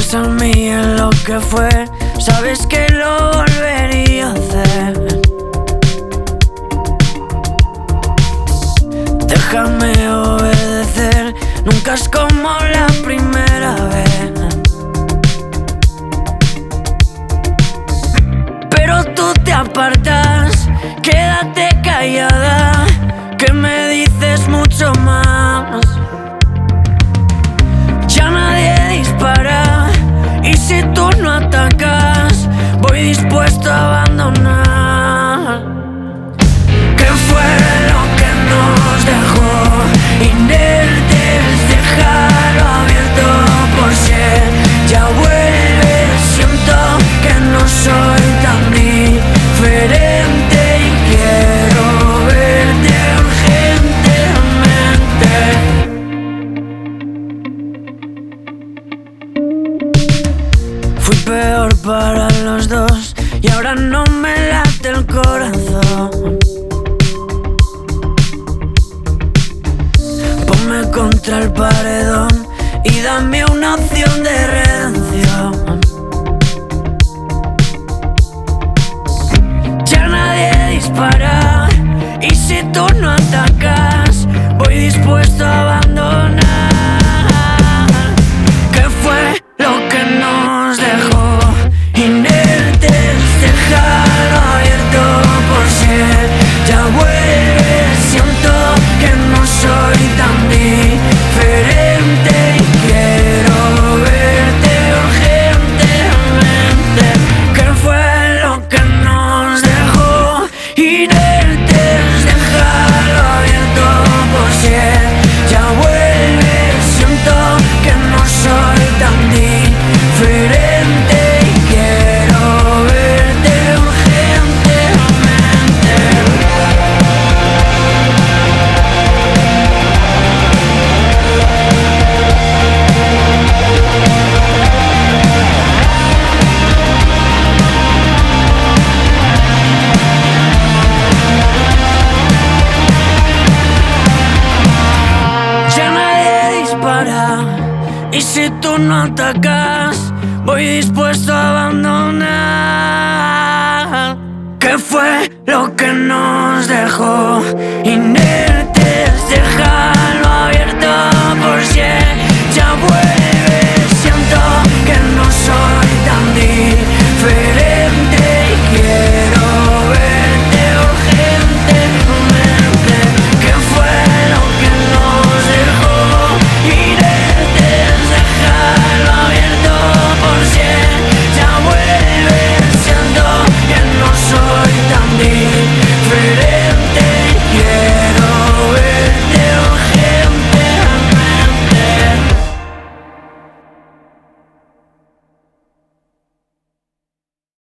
pienso en mí, en lo que fue. Sabes que lo volvería a hacer. Déjame obedecer. Nunca es como la primera vez. Pero tú te apartas. Quédate callada, que me dices mucho más. Ya nadie dispara, y si tú no atacas, voy dispuesto a abandonar. ¿Qué fue lo que nos dejó inertes? Dejarlo abierto por si ya vuelve. Siento que no soy tan diferente y quiero verte urgentemente. Fui peor para los dos y ahora no me late el corazón. Ponme contra el paredón y dame una opción de redención. Ya nadie dispara, y si tú no atacas, voy dispuesto a abandonar. ¿Qué fue lo que nos dejó inertes? Dejarlo abierto por si ya vuelve. Siento que no soy tan diferente y quiero verte urgentemente. ¿Qué fue lo que nos dejó inertes? Dejarlo abierto por si ya vuelve. Siento que no soy tan diferente y quiero verte urgentemente. Ya nadie dispara, y si tú no atacas, voy dispuesto a abandonar. ¿Qué fue lo que nos dejó?